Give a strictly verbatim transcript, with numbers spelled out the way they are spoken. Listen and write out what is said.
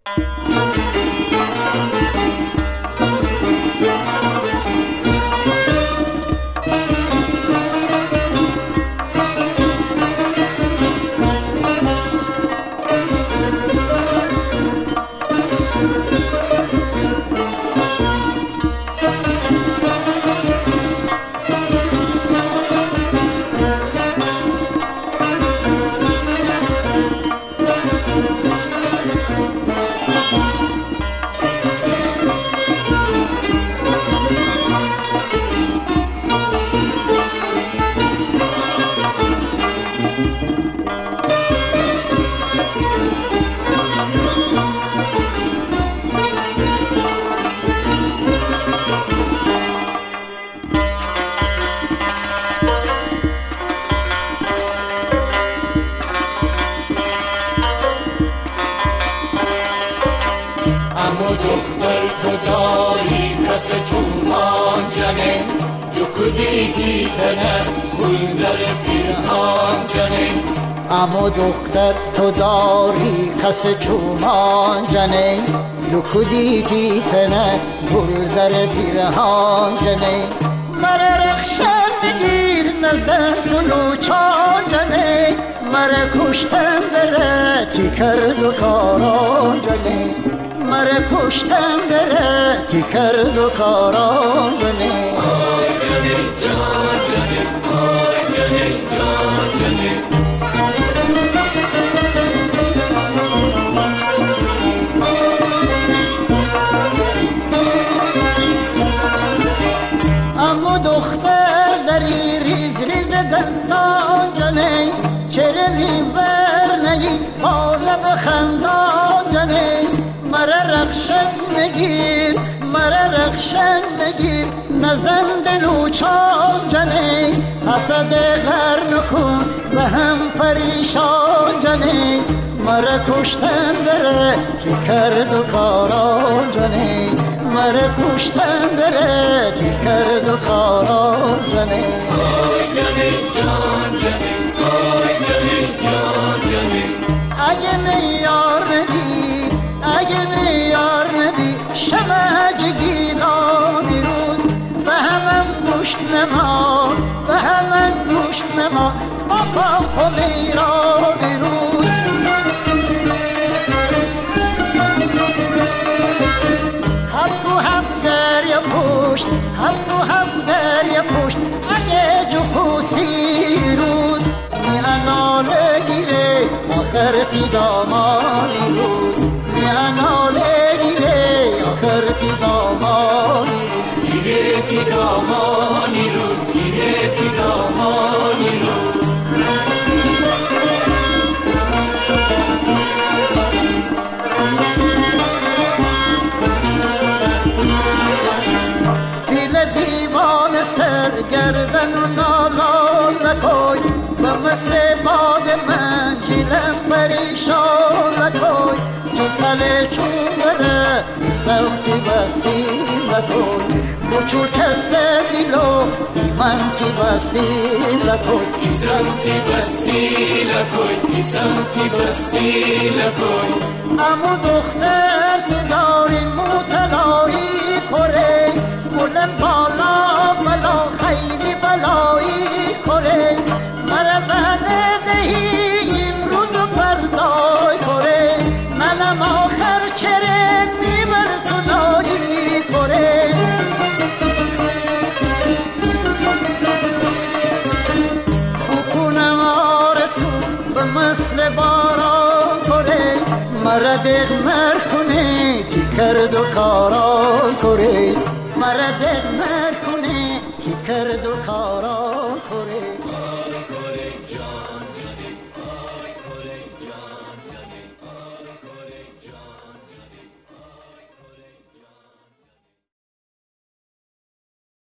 اما دختر تو داری کس چومان جنه یکو دیتی تنه گل در پیرهان جنه اما دختر تو داری کس چومان جنه یکو دیتی تنه گل در پیرهان جنه مره رخشن بگیر نزن تو نوچان جنه مره کشتن دره تی کرد و کاران جنه مره کشتن دره تی کرد و کاران جنه آی جنه جان جنه آی جنه جان جنه اما دختر دری ریز ریز دندان جنه چره میبر نگی حالا بخندان جنه مره رخشن نگیر مره رخشن نگیر نزن دلوچان جنه حسد غر نکن به هم پریشان جنه مره کشتن دره تی کرد و کاران جنه مره کشتن دره تی کرد و کاران جنه آی جنه جان جنه آی جنه جان جنه اگه میار نبی اگه میار نبی شمج گیلانی روز به همم گوشت نما به همم گوشت نما بابا خمیرا بیروز هفت و هفت دریا پشت هفت و هفت دریا پشت اگه جو خوصی روز می اناله گیره آخر تی دامانی روز می اناله گیره آخر تی دامانی روز گیره تی دامانی روز گیره تی دامانی روز پیل دیوان سرگردن و نالان نکوی به مثل باد من جیلم پریشان نکوی جسل چون بره ای سوتی بستی نکوی بچور کسته دیلو ای منتی بستی نکوی ای سوتی بستی نکوی ای سوتی بستی نکوی امو دختر تو داری موتلایی کره بلند بالا بلا خیلی بلایی کره مره بده دهی امروز و پردای کره منم آخر چره بیبر تو نایی کره فکونم آرسون به مثل باران کره مره دغمر کنه تی کرد و کاران کره مرا دغمر کنه تی کرد و کار